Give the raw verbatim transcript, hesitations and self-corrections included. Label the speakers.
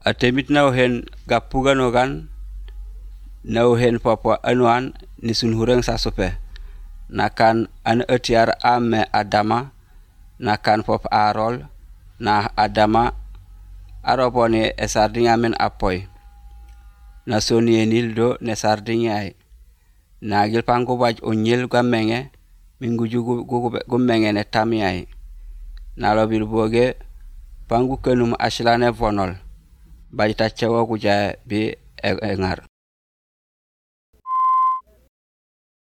Speaker 1: Atemit na hen gapugan ogan na hen papa anuan ni sun hureng sasope nakan an etiar ame Adama nakan pop Arol na Adama arobone esardinga men apoy na soni enildo ne sardinga ay na gil pango waj onyel gamenge minguju gumenge ne tami ay na lobil boge pangu kenum aslane vonol bajta cewa guja bi engar